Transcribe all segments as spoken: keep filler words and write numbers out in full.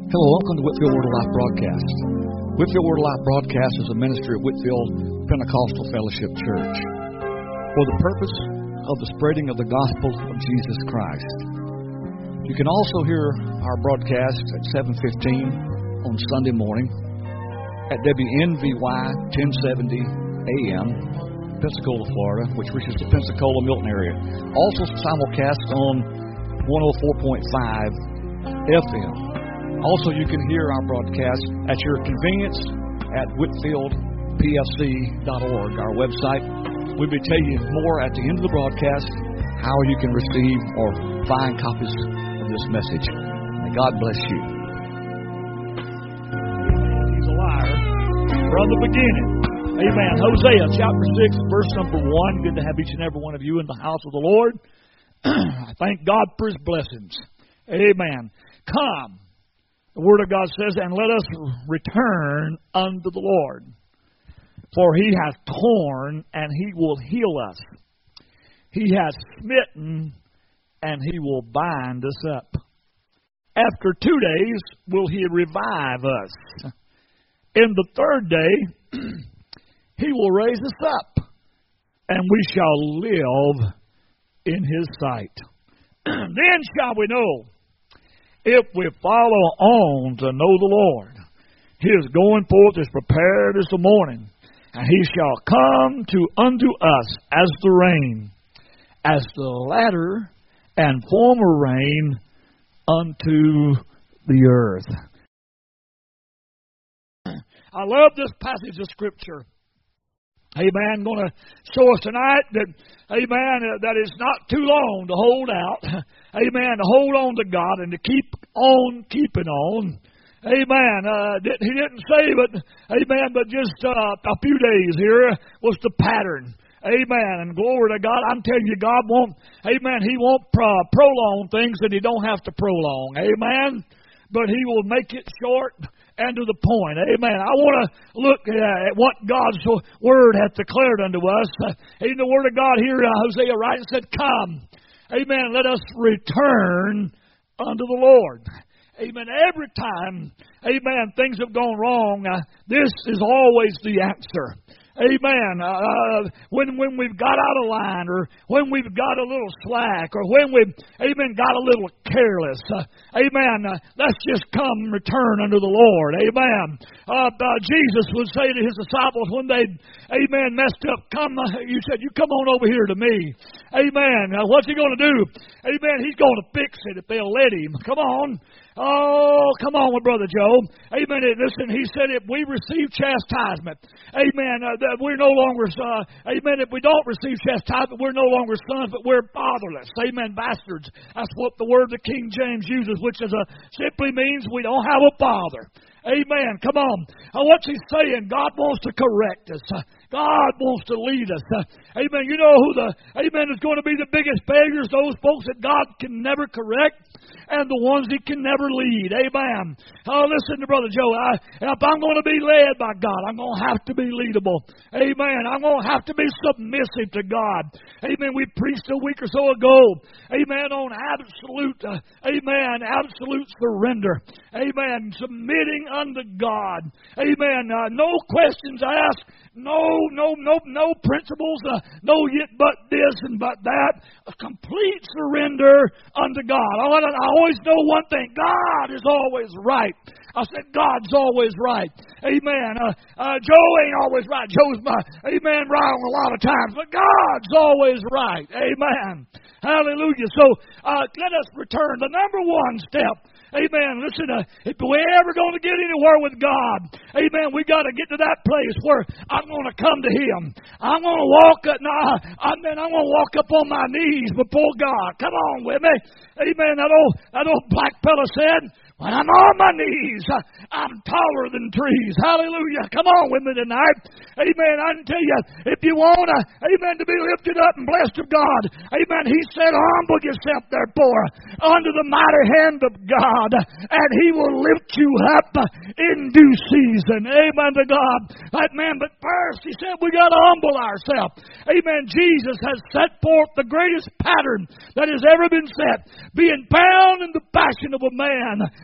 Hello, welcome to Whitfield Word of Life broadcast. Whitfield Word of Life broadcast is a ministry of Whitfield Pentecostal Fellowship Church for the purpose of the spreading of the gospel of Jesus Christ. You can also hear our broadcast at seven fifteen on Sunday morning at W N V Y ten seventy A M, Pensacola, Florida, which reaches the Pensacola, Milton area. Also simulcast on one oh four point five F M. Also, you can hear our broadcast at your convenience at whitfield p f c dot org, our website. We'll be telling you more at the end of the broadcast how you can receive or find copies of this message. May God bless you. He's a liar from the beginning. Amen. Hosea chapter six, verse number one. Good to have each and every one of you in the house of the Lord. I thank God for His blessings. Amen. Come. The Word of God says, and let us return unto the Lord. For He hath torn, and He will heal us. He hath smitten, and He will bind us up. After two days will He revive us. In the third day He will raise us up, and we shall live in His sight. Then shall we know, if we follow on to know the Lord. His going forth is prepared as the morning, and He shall come to unto us as the rain, as the latter and former rain unto the earth. I love this passage of Scripture. Amen. Going to show us tonight that, amen, that it's not too long to hold out. Amen. To hold on to God and to keep on keeping on. Amen. Uh, he didn't say, but, amen, but just uh, a few days here was the pattern. Amen. And glory to God. I'm telling you, God won't, amen, He won't pro- prolong things that He don't have to prolong. Amen. But He will make it short and to the point. Amen. I want to look at what God's Word hath declared unto us. In the Word of God here, Hosea writes and said, come. Amen. Let us return unto the Lord. Amen. Every time, amen, things have gone wrong, uh, this is always the answer. Amen. Uh, when when we've got out of line, or when we've got a little slack, or when we've, amen, got a little careless. Uh, amen. Uh, let's just come return unto the Lord. Amen. Uh, uh, Jesus would say to His disciples when they, amen, messed up, come, uh, you said, you come on over here to me. Amen. Uh, what's He going to do? Amen. He's going to fix it if they'll let Him. Come on. Oh, come on with Brother Joe. Amen. Listen, he said if we receive chastisement, amen, uh, that we're no longer, uh, amen, if we don't receive chastisement, we're no longer sons, but we're fatherless. Amen, bastards. That's what the word the King James uses, which is a, simply means we don't have a father. Amen. Come on. Uh, what's He saying? God wants to correct us. Uh, God wants to lead us. Uh, amen. You know who the, amen, is going to be the biggest failures? Those folks that God can never correct and the ones He can never lead. Amen. Oh, listen to Brother Joe. I, if I'm going to be led by God, I'm going to have to be leadable. Amen. I'm going to have to be submissive to God. Amen. We preached a week or so ago. Amen. On absolute, uh, amen, absolute surrender. Amen. Submitting unto God. Amen. Uh, no questions asked. No, no, no, no principles. Uh, no yet but this and but that. A complete surrender unto God. I, I always know one thing. God is always right. I said God's always right. Amen. Uh, uh, Joe ain't always right. Joe's my, amen, wrong a lot of times. But God's always right. Amen. Hallelujah. So uh, let us return. The number one step. Amen. Listen, uh, if we're ever going to get anywhere with God, amen, we got to get to that place where I'm going to come to Him. I'm going to walk up, nah, I mean, I'm going to walk up on my knees before God. Come on with me. Amen. That old, that old black fella said, when I'm on my knees, I'm taller than trees. Hallelujah. Come on with me tonight. Amen. I can tell you, if you want, uh, amen, to be lifted up and blessed of God, amen, He said, humble yourself therefore under the mighty hand of God, and He will lift you up in due season. Amen to God. Amen. But first, He said, we got to humble ourselves. Amen. Jesus has set forth the greatest pattern that has ever been set, being found in the fashion of a man.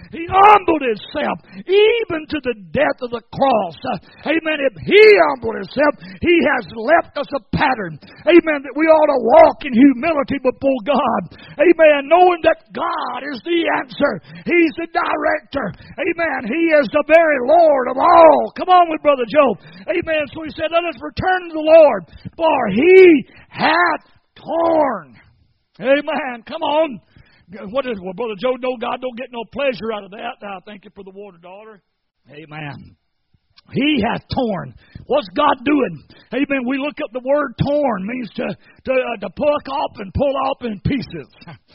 He humbled Himself even to the death of the cross. Uh, amen. If He humbled Himself, He has left us a pattern. Amen. That we ought to walk in humility before God. Amen. Knowing that God is the answer. He's the director. Amen. He is the very Lord of all. Come on with Brother Job. Amen. So he said, let us return to the Lord, for He hath torn. Amen. Come on. What is, well, Brother Joe, no, God don't get no pleasure out of that. I thank you for the water, daughter. Amen. He hath torn. What's God doing? Amen. We look up the word torn means to to, uh, to pluck off and pull off in pieces.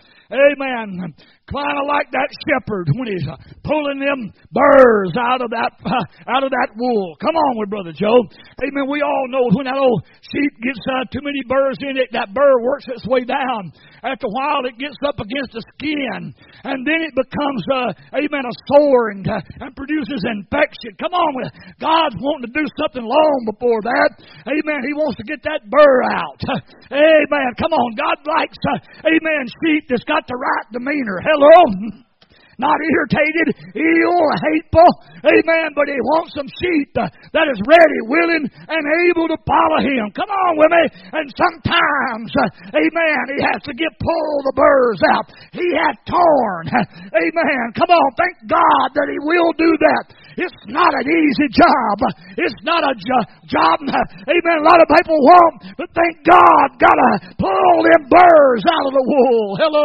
Amen. Kind of like that shepherd when he's uh, pulling them burrs out of that uh, out of that wool. Come on with Brother Joe. Amen. We all know when that old sheep gets uh, too many burrs in it, that burr works its way down. After a while, it gets up against the skin, and then it becomes, uh, amen, a sore and, uh, and produces infection. Come on with God's wanting to do something long before that. Amen. He wants to get that burr out. Amen. Come on. God likes, uh, amen, sheep that's got the right demeanor. Hello. Not irritated, ill, hateful. Amen. But He wants some sheep uh, that is ready, willing, and able to follow Him. Come on with me. And sometimes, uh, amen, He has to get pull the burrs out. He hath torn. Amen. Come on. Thank God that He will do that. It's not an easy job. It's not a jo- job, amen, a lot of people want. But thank God, got to pull them burrs out of the wool. Hello.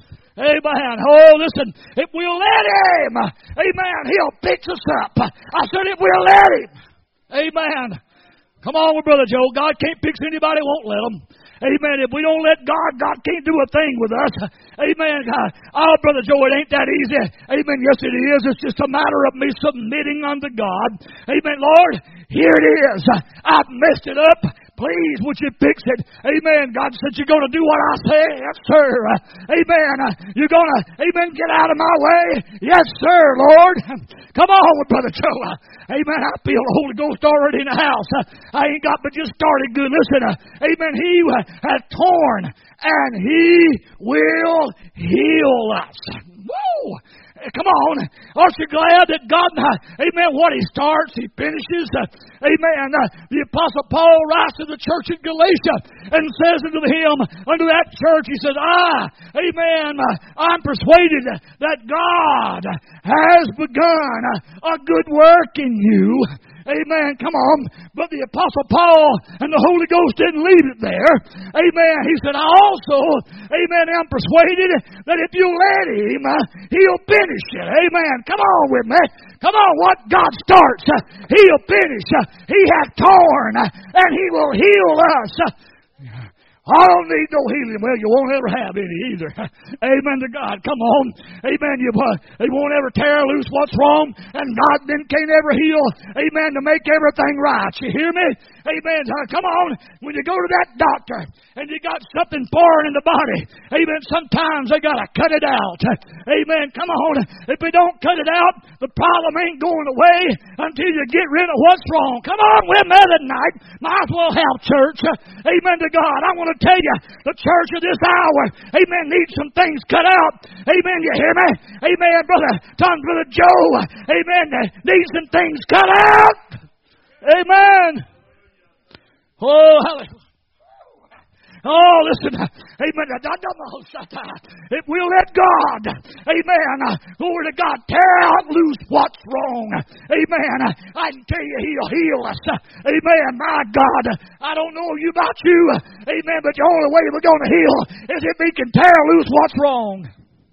Amen. Oh, listen, if we'll let Him, amen, He'll fix us up. I said if we'll let Him. Amen. Come on with Brother Joe. God can't fix anybody, won't let Him. Amen. If we don't let God, God can't do a thing with us. Amen. Oh, Brother Joe, it ain't that easy. Amen. Yes, it is. It's just a matter of me submitting unto God. Amen. Lord, here it is. I've messed it up. Please, would you fix it? Amen. God said, you're going to do what I say? Yes, sir. Amen. You're going to, amen, get out of my way? Yes, sir, Lord. Come on with Brother Joe. Amen. I feel the Holy Ghost already in the house. I ain't got but just started good. Listen, amen. He has torn and He will heal us. Woo! Come on. Aren't you glad that God, amen, what He starts, He finishes. Uh, amen. Uh, the Apostle Paul writes to the church in Galatia and says unto him, unto that church, he says, I, amen, uh, I'm persuaded that God has begun a good work in you. Amen. Come on. But the Apostle Paul and the Holy Ghost didn't leave it there. Amen. He said, I also, amen, am persuaded that if you let Him, uh, He'll finish it. Amen. Come on with me. Come on. What God starts, uh, He'll finish. Uh, he hath torn, uh, and He will heal us. Uh, I don't need no healing. Well, you won't ever have any either. Amen to God. Come on. Amen. You, uh, they won't ever tear loose what's wrong, and God then can't ever heal. Amen. To make everything right. You hear me? Amen. Uh, come on. When you go to that doctor and you got something foreign in the body, amen, sometimes they got to cut it out. Amen. Come on. If they don't cut it out, the problem ain't going away until you get rid of what's wrong. Come on with me tonight. Might as well have church. Amen to God. I want to tell you, the church of this hour, amen, needs some things cut out. Amen. You hear me? Amen. Brother Tom, Brother Joe, amen, needs some things cut out. Amen. Oh, hallelujah. Oh, listen, amen. If we'll let God, amen, glory to God, tear out loose what's wrong, amen, I can tell you He'll heal us. Amen. My God, I don't know you about you, amen, but the only way we're going to heal is if He can tear loose what's wrong.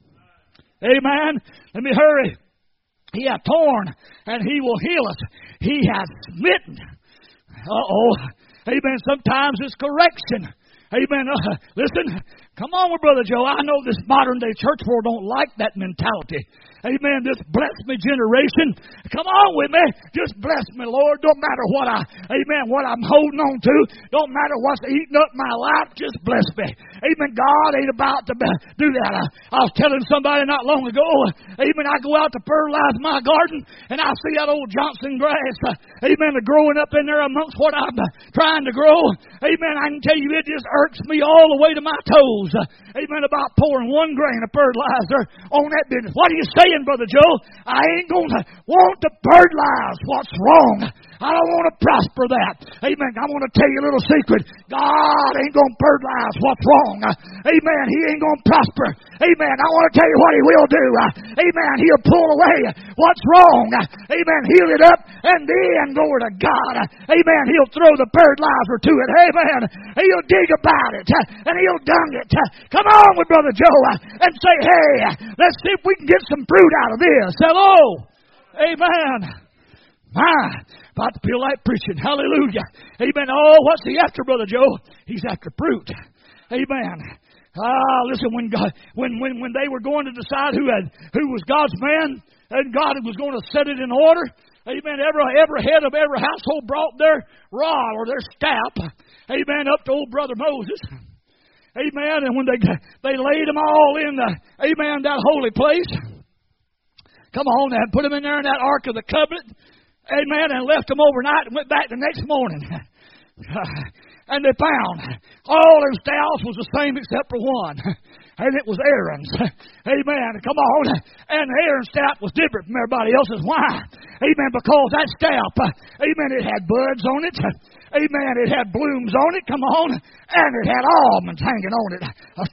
Amen. Let me hurry. He hath torn and He will heal us. He hath smitten. Uh-oh. Amen. Sometimes it's correction. Amen. Uh, listen, come on with Brother Joe. I know this modern day church world don't like that mentality. Amen. This bless me generation. Come on with me. Just bless me, Lord. Don't matter what I, amen, what I'm holding on to. Don't matter what's eating up my life. Just bless me. Amen. God ain't about to do that. I, I was telling somebody not long ago, amen, I go out to fertilize my garden and I see that old Johnson grass, amen, growing up in there amongst what I'm trying to grow. Amen. I can tell you it just irks me all the way to my toes. Amen. About pouring one grain of fertilizer on that business. What are you saying, Brother Joe? I ain't going to want to fertilize what's wrong. I don't want to prosper that. Amen. I want to tell you a little secret. God ain't going to fertilize what's wrong. Amen. He ain't going to prosper. Amen. I want to tell you what He will do. Amen. He'll pull away what's wrong. Amen. Heal it up and then glory to God. Amen. He'll throw the fertilizer to it. Amen. He'll dig about it and He'll dung it. Come on with Brother Joe and say, hey, let's see if we can get some fruit out of this. Hello. Amen. My, about to feel like preaching. Hallelujah. Amen. Oh, what's He after, Brother Joe? He's after fruit. Amen. Ah, listen, when God, when when when they were going to decide who had who was God's man, and God was going to set it in order. Amen. Every every head of every household brought their rod or their staff. Amen. Up to old brother Moses. Amen. And when they they laid them all in the amen that holy place. Come on, and put them in there in that Ark of the Covenant. Amen. And left them overnight and went back the next morning. And they found all their staffs was the same except for one. And it was Aaron's. Amen. Come on. And Aaron's staff was different from everybody else's. Why? Amen. Because that staff, amen, it had buds on it. Amen. It had blooms on it. Come on. And it had almonds hanging on it.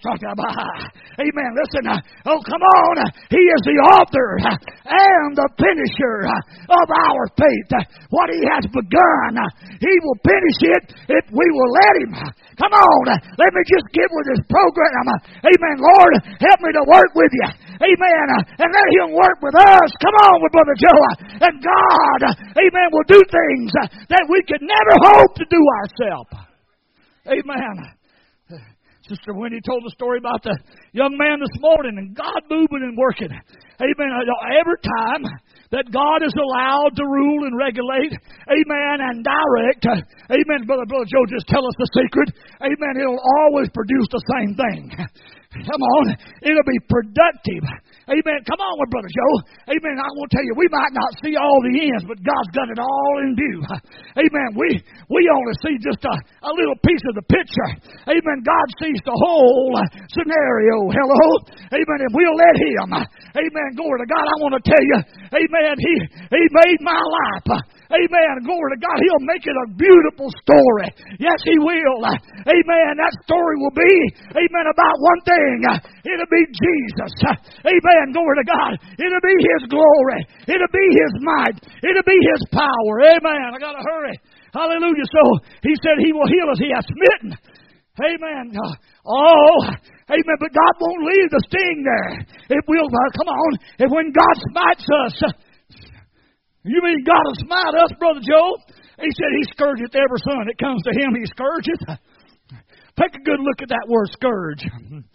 Amen. Listen. Oh, come on. He is the author and the finisher of our faith. What He has begun, He will finish it if we will let Him. Come on. Let me just get with this program. Amen. Lord, help me to work with You. Amen. And let Him work with us. Come on with Brother Joe. And God, amen, will do things that we could never hope to do ourselves. Amen. Sister Wendy told the story about the young man this morning and God moving and working. Amen. Every time that God is allowed to rule and regulate, amen, and direct, amen, Brother, Brother Joe, just tell us the secret. Amen. It'll always produce the same thing. Come on. It'll be productive. Amen. Come on with Brother Joe. Amen. I want to tell you, we might not see all the ends, but God's got it all in view. Amen. We we only see just a, a little piece of the picture. Amen. God sees the whole scenario. Hello. Amen. And we'll let Him. Amen. Glory to God. I want to tell you, amen, He, he made my life. Amen. Glory to God. He'll make it a beautiful story. Yes, He will. Amen. That story will be, amen, about one thing. It'll be Jesus. Amen. Glory to God. It'll be His glory. It'll be His might. It'll be His power. Amen. I got to hurry. Hallelujah. So He said He will heal us. He has smitten. Amen. Oh, amen. But God won't leave the sting there. It will. Uh, come on. And when God smites us, you mean God will smite us, Brother Joe? He said He scourgeth every son that comes to Him. He scourgeth. Take a good look at that word scourge.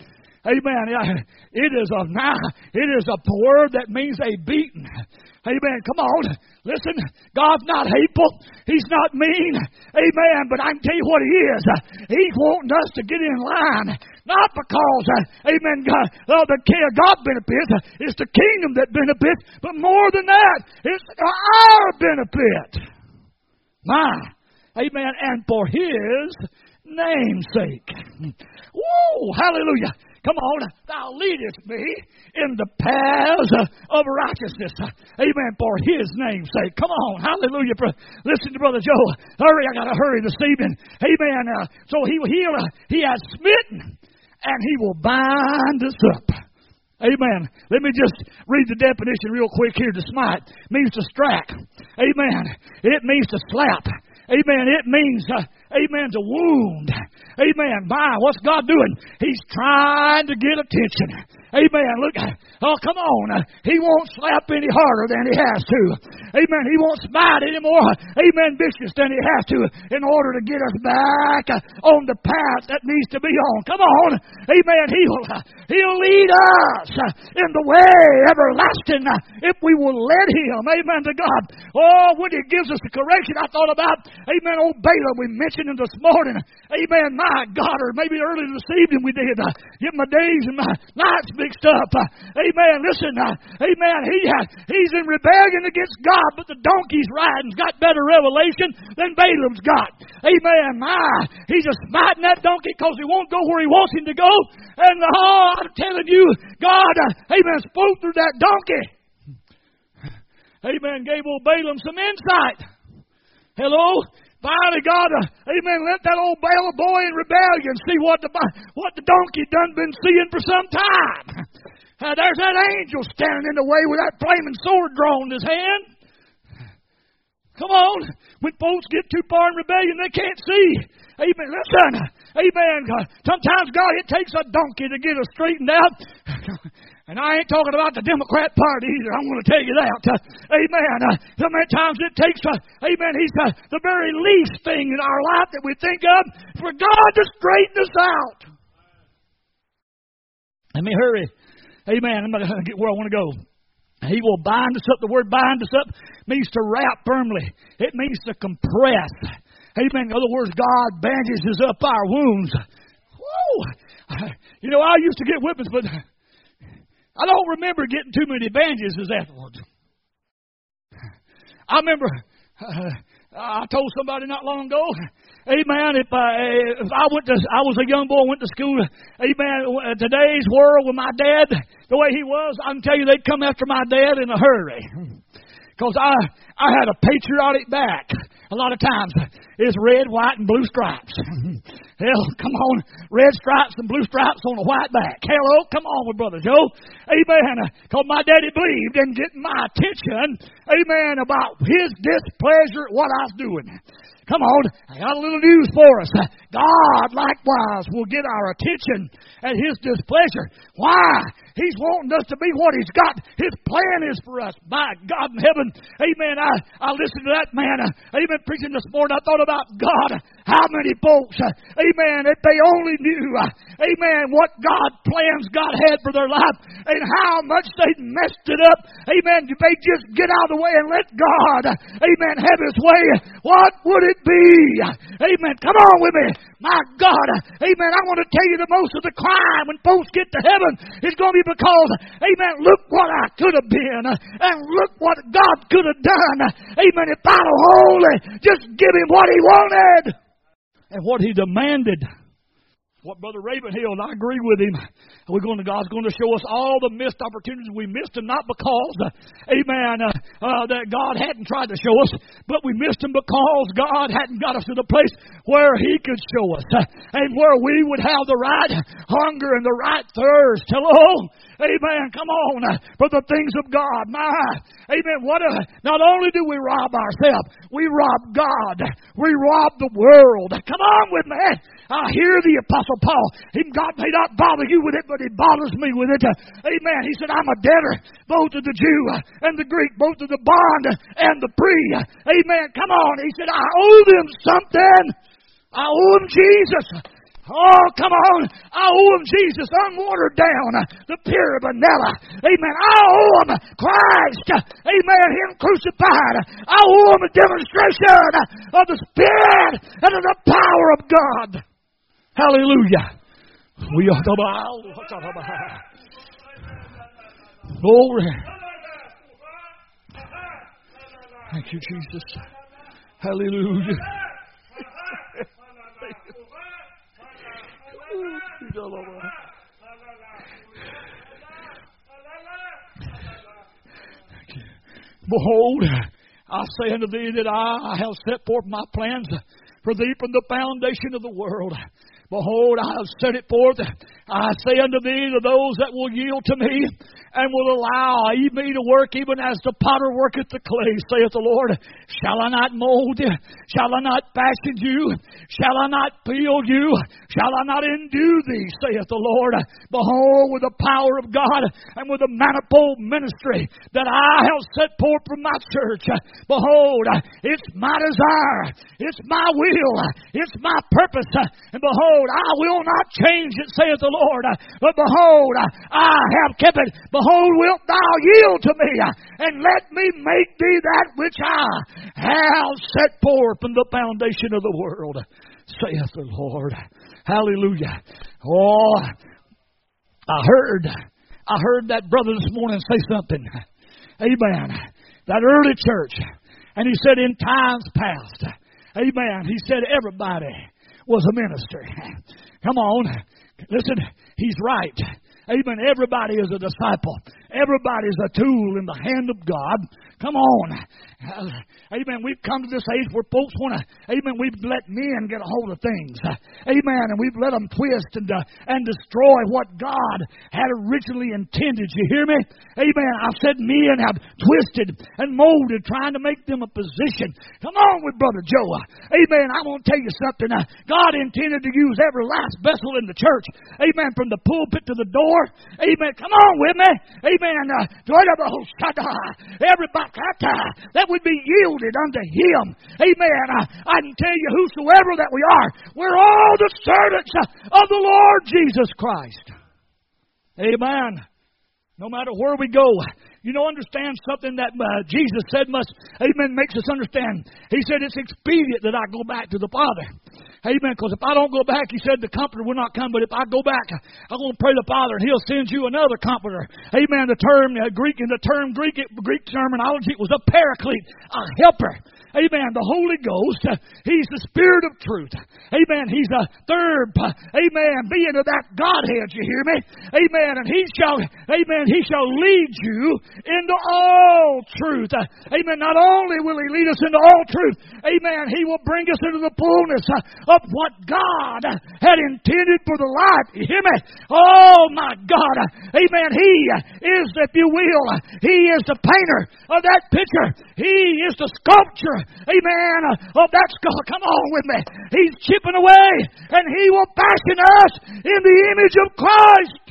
Amen. It is a it is a word that means a beating. Amen. Come on. Listen, God's not hateful. He's not mean. Amen. But I can tell you what He is. He's wanting us to get in line. Not because, uh, amen, God, uh, the care of God benefits. Uh, it's the kingdom that benefits. But more than that, it's our benefit. My. Amen. And for His name's sake. Woo! Hallelujah. Come on, Thou leadest me in the paths of righteousness. Amen. For His name's sake. Come on. Hallelujah. Listen to Brother Joe. Hurry. I got to hurry this evening. Amen. Uh, so He will heal. Uh, he has smitten and He will bind us up. Amen. Let me just read the definition real quick here. To smite means to strike. Amen. It means to slap. Amen. It means, uh, amen, to wound. Amen. My, what's God doing? He's trying to get attention. Amen. Look, oh, come on. He won't slap any harder than He has to. Amen. He won't smite any more, amen, vicious than He has to in order to get us back on the path that needs to be on. Come on. Amen. He'll, he'll lead us in the way everlasting if we will let Him. Amen to God. Oh, when He gives us the correction, I thought about, amen, old Balaam we mentioned him this morning. Amen. Amen. My God, or maybe early this evening we did. Uh, get my days and my nights mixed up. Uh, amen. Listen, uh, amen. He uh, He's in rebellion against God, but the donkey's riding's got better revelation than Balaam's got. Amen. My, he's just smiting that donkey because he won't go where he wants him to go. And oh, I'm telling you, God, uh, amen, spoke through that donkey. Amen. Gave old Balaam some insight. Hello? Finally, God, uh, amen, let that old Balaam boy in rebellion see what the what the donkey done been seeing for some time. Uh, there's that angel standing in the way with that flaming sword drawn in his hand. Come on. When folks get too far in rebellion, they can't see. Amen. Listen. Amen. Sometimes, God, it takes a donkey to get us straightened out. And I ain't talking about the Democrat Party either. I'm going to tell you that. Uh, amen. Uh, so many times it takes, uh, amen, he's uh, the very least thing in our life that we think of for God to straighten us out. Let me hurry. Amen. I'm going to get where I want to go. He will bind us up. The word bind us up means to wrap firmly. It means to compress. Amen. In other words, God bandages up our wounds. Whoa. You know, I used to get whippings, but I don't remember getting too many bandages afterwards. I remember uh, I told somebody not long ago, amen, if, uh, if I went to, I was a young boy, went to school, amen, today's world with my dad, the way he was, I can tell you they'd come after my dad in a hurry. Because I, I had a patriotic back. A lot of times it's red, white, and blue stripes. Hell, come on. Red stripes and blue stripes on a white back. Hello, come on with Brother Joe. Amen. Because my daddy believed in getting my attention, amen, about his displeasure at what I was doing. Come on, I got a little news for us. God, likewise, will get our attention at His displeasure. Why? He's wanting us to be what He's got. His plan is for us. By God in heaven, amen. I, I listened to that man, uh, amen, preaching this morning. I thought about God. How many folks, uh, amen, if they only knew, uh, amen, what God plans God had for their life and how much they messed it up. Amen. If they just get out of the way and let God, amen, have His way, what would it be? Amen. Come on with me. My God. Amen. I want to tell you the most of the crime when folks get to heaven is going to be because, amen, look what I could have been and look what God could have done. Amen. If I'd only just give Him what He wanted and what He demanded. What Brother Ravenhill, and I agree with him. We're going to, God's going to show us all the missed opportunities we missed, and not because, uh, amen, uh, uh, that God hadn't tried to show us, but we missed them because God hadn't got us to the place where He could show us, uh, and where we would have the right hunger and the right thirst. Hello? Amen. Come on. Uh, for the things of God. My, amen. What a, not only do we rob ourselves, we rob God. We rob the world. Come on with me. I hear the Apostle Paul. Even God may not bother you with it, but He bothers me with it. Amen. He said, I'm a debtor, both to the Jew and the Greek, both to the bond and the free. Amen. Come on. He said, I owe them something. I owe them Jesus. Oh, come on. I owe them Jesus, unwatered down, the pure vanilla. Amen. I owe them Christ. Amen. Him crucified. I owe them a demonstration of the Spirit and of the power of God. Hallelujah. We are the glory. Thank you, Jesus. Hallelujah. Behold, I say unto thee that I have set forth my plans for thee from the foundation of the world. Behold, I have set it forth. I say unto thee, to those that will yield to me and will allow me to work even as the potter worketh the clay, saith the Lord. Shall I not mold you? Shall I not fashion you? Shall I not build you? Shall I not endue thee, saith the Lord. Behold, with the power of God and with the manifold ministry that I have set forth from my church, behold, it's my desire, it's my will, it's my purpose, and behold, I will not change it, saith the Lord. But behold, I have kept it. Behold, wilt thou yield to me, and let me make thee that which I have set forth from the foundation of the world, saith the Lord. Hallelujah. Oh, I heard, I heard that brother this morning say something. Amen. That early church. And he said in times past. Amen. He said everybody was a minister. Come on. Listen, he's right. Amen. Everybody is a disciple. Everybody's a tool in the hand of God. Come on. Uh, amen. We've come to this age where folks want to, amen, we've let men get a hold of things. Uh, amen. And we've let them twist and uh, and destroy what God had originally intended. You hear me? Amen. I've said men have twisted and molded trying to make them a position. Come on with Brother Joe. Uh, amen. I want to tell you something. Uh, God intended to use every last vessel in the church. Amen. From the pulpit to the door. Amen. Come on with me. Amen. Uh, everybody that would be yielded unto Him. Amen. I, I can tell you, whosoever that we are, we're all the servants of the Lord Jesus Christ. Amen. No matter where we go, you know, understand something that uh, Jesus said must, amen, makes us understand. He said it's expedient that I go back to the Father. Amen. Because if I don't go back, He said the Comforter will not come. But if I go back, I'm going to pray the Father, and He'll send you another Comforter. Amen. The term uh, Greek in the term Greek Greek terminology, it was a paraclete, a helper. Amen. The Holy Ghost, uh, He's the Spirit of truth. Amen. He's a third, uh, amen, being of that Godhead. You hear me? Amen. And He shall, amen, He shall lead you into all truth. Uh, amen. Not only will He lead us into all truth, amen, He will bring us into the fullness uh, of what God had intended for the life. You hear me? Oh my God. Amen. He is, if you will, He is the painter of that picture. He is the sculpture, amen, of that skull. Come on with me. He's chipping away, and He will fashion us in the image of Christ.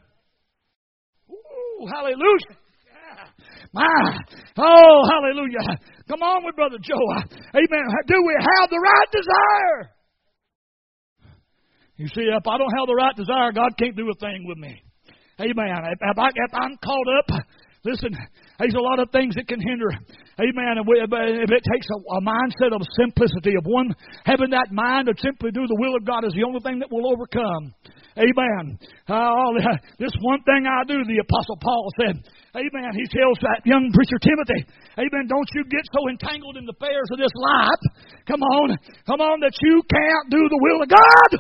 Ooh, hallelujah. My, oh, hallelujah. Come on with Brother Joe. Amen. Do we have the right desire? You see, if I don't have the right desire, God can't do a thing with me. Amen. If, if, I, if I'm caught up, listen, there's a lot of things that can hinder. Amen. If it takes a, a mindset of simplicity, of one having that mind to simply do the will of God is the only thing that will overcome. Amen. Uh, this one thing I do, the Apostle Paul said. Amen. He tells that young preacher Timothy, amen, don't you get so entangled in the affairs of this life. Come on. Come on, that you can't do the will of God.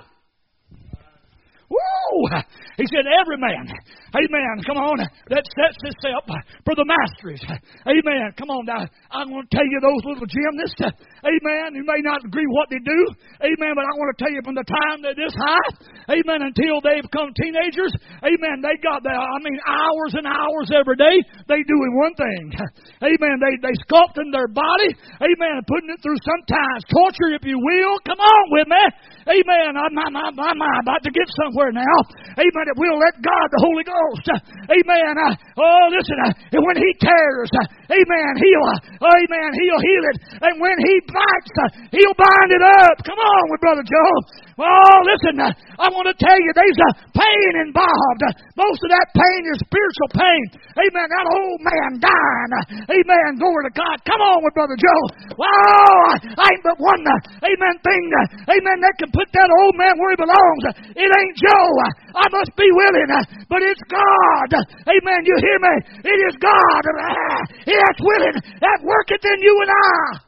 Woo! He said, every man, amen, come on, that sets himself for the masteries. Amen. Come on now. I'm going to tell you those little gymnasts, amen, you may not agree what they do, amen, but I want to tell you from the time they're this high, amen, until they become teenagers, amen, they got that, I mean, hours and hours every day, they doing one thing. Amen. They they sculpting their body, amen, and putting it through sometimes torture, if you will. Come on with me. Amen. I'm, I'm, I'm, I'm about to get somewhere now. Amen. If we'll let God, the Holy Ghost, uh, amen. Uh, oh, listen, uh, when He tears, uh, amen, He'll, uh, amen, He'll heal it. And when He bites, uh, He'll bind it up. Come on with Brother Joe. Oh, listen, uh, I want to tell you, there's a pain involved. Uh, most of that pain is spiritual pain. Amen. That old man dying. Uh, amen. Glory to God. Come on with Brother Joe. Wow, I ain't but one, uh, amen, thing, uh, amen, that can put that old man where he belongs. It ain't Joe. I must be willing, but it's God. Amen. You hear me? It is God. That's willing. That worketh in you and I.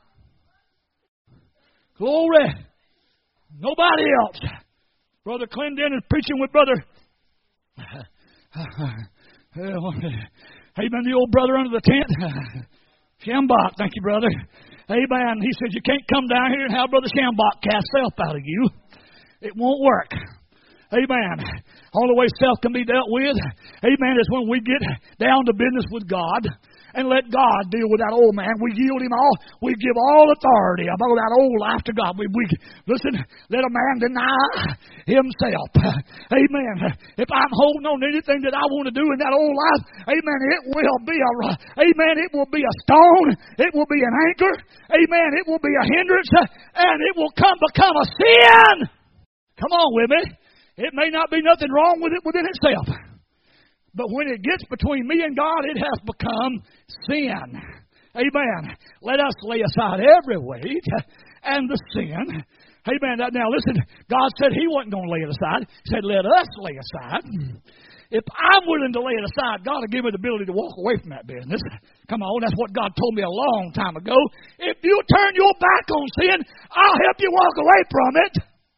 Glory. Nobody else. Brother Clendon is preaching with Brother. Amen. The old brother under the tent. Shambach. Thank you, brother. Amen. He said, you can't come down here and have Brother Shambach cast self out of you. It won't work. Amen. All the way self can be dealt with, amen, is when we get down to business with God and let God deal with that old man. We yield him all. We give all authority about that old life to God. We, we listen, let a man deny himself. Amen. If I'm holding on to anything that I want to do in that old life, amen, it will be a, amen, it will be a stone. It will be an anchor. Amen. It will be a hindrance, and it will come become a sin. Come on with me. It may not be nothing wrong with it within itself. But when it gets between me and God, it has become sin. Amen. Let us lay aside every weight and the sin. Amen. Now listen, God said He wasn't going to lay it aside. He said, let us lay aside. If I'm willing to lay it aside, God will give me the ability to walk away from that business. Come on, that's what God told me a long time ago. If you turn your back on sin, I'll help you walk away from it.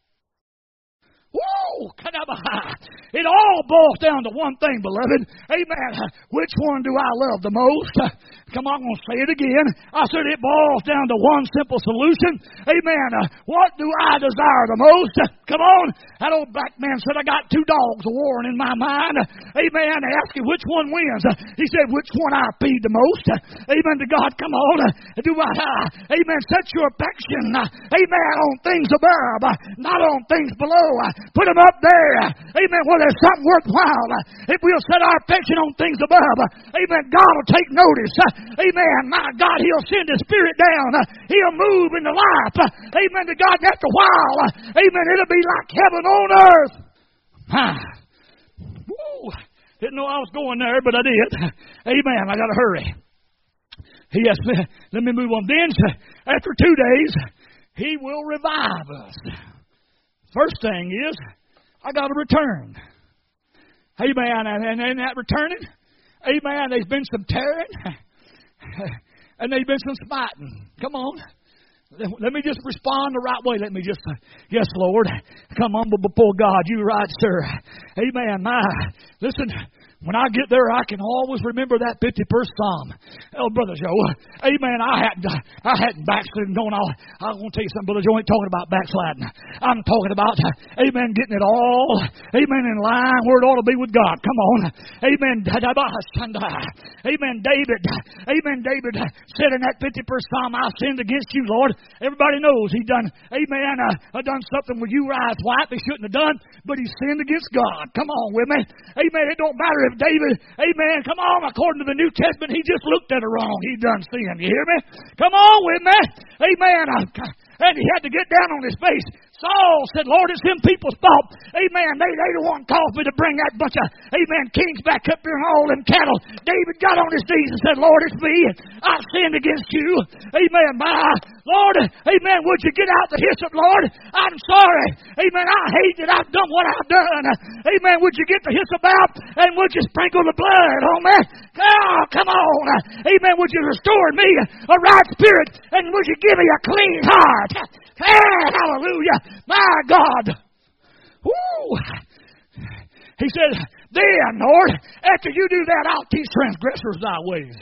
Whoa! It all boils down to one thing, beloved. Amen. Which one do I love the most? Come on, I'm going to say it again. I said it boils down to one simple solution. Amen. What do I desire the most? Come on. That old black man said, I got two dogs warring in my mind. Amen. They asked you which one wins. He said, which one I feed the most. Amen to God. Come on. Do I, amen, set your affection, amen, on things above, not on things below. Put them up there. Amen. Well, there's something worthwhile. If we'll set our affection on things above, amen, God will take notice. Amen. My God, He'll send His Spirit down. He'll move in the life. Amen to God. And after a while, amen, it'll be like heaven on earth. Ah. Woo. Didn't know I was going there, but I did. Amen. I got to hurry. Yes, let me move on. Then, after two days, He will revive us. First thing is, I got to return. Amen. And, and, and that returning, amen, there's been some tearing, and there's been some smiting. Come on. Let me just respond the right way. Let me just, uh, yes, Lord. Come humble before God. You right, sir. Amen. My, listen. When I get there, I can always remember that fifty-first Psalm. Oh, Brother Joe, amen, I hadn't I hadn't backslidden going on. I'm going to tell you something, Brother Joe, I ain't talking about backsliding. I'm talking about, amen, getting it all, amen, in line where it ought to be with God. Come on. Amen. Amen, David. Amen, David said in that fifty-first Psalm, I sinned against you, Lord. Everybody knows he done, amen, uh, done something with Uriah's wife he shouldn't have done, but he sinned against God. Come on with me. Amen. It don't matter if David, amen, come on, according to the New Testament, he just looked at her wrong. He done sin. You hear me? Come on with me. Amen. And he had to get down on his face. Saul said, Lord, it's them people's fault. Amen. They, they the one caused me to bring that bunch of, amen, kings back up here and all them cattle. David got on his knees and said, Lord, it's me. I've sinned against you. Amen. My Lord, amen, would you get out the hyssop, Lord? I'm sorry. Amen. I hate that I've done what I've done. Amen. Would you get the hyssop out and would you sprinkle the blood on me? Oh, come on. Amen. Would you restore me a right spirit and would you give me a clean heart? Hey, hallelujah. My God. Woo. He said, then, Lord, after you do that, I'll teach transgressors thy ways.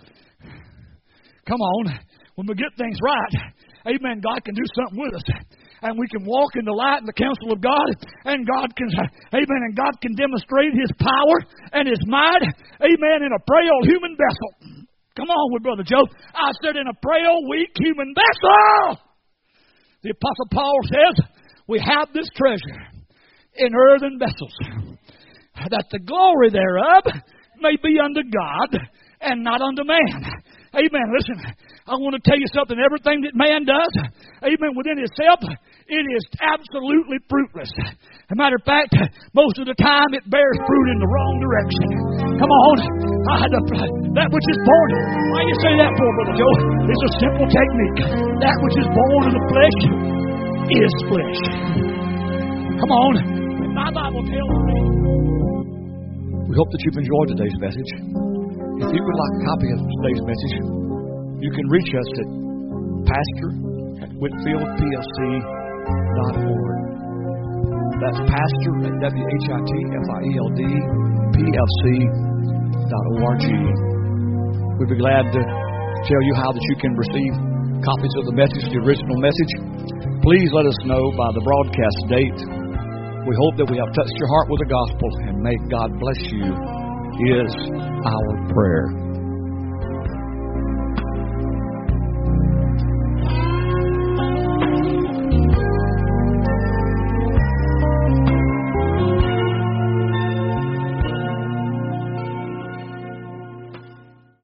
Come on. When we get things right, amen, God can do something with us. And we can walk in the light and the counsel of God. And God can, amen, and God can demonstrate His power and His might, amen, in a frail human vessel. Come on with Brother Joe. I said in a frail, weak human vessel. The Apostle Paul says, we have this treasure in earthen vessels, that the glory thereof may be unto God and not unto man. Amen. Listen, I want to tell you something. Everything that man does, amen, within itself, it is absolutely fruitless. As a matter of fact, most of the time it bears fruit in the wrong direction. Come on. I had to, that which is born. Why do you say that for, Brother Joe? It's a simple technique. That which is born of the flesh is flesh. Come on. And my Bible tells me. We hope that you've enjoyed today's message. If you would like a copy of today's message, you can reach us at pastor at whitfield p l c dot org. That's pastor at W H I T F I E L D P L C dot org. We'd be glad to tell you how that you can receive copies of the message, the original message. Please let us know by the broadcast date. We hope that we have touched your heart with the gospel, and may God bless you is our prayer.